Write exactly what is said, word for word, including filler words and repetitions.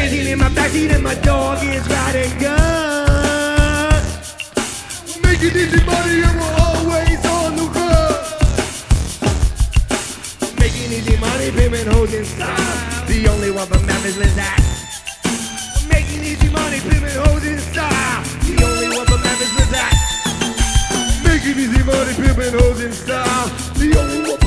Sitting in my backseat and my dog is riding good. Making easy money and we're always on the run. Making easy money, pimping hoes and stuff. The only one from Memphis is that. Making easy money, pimping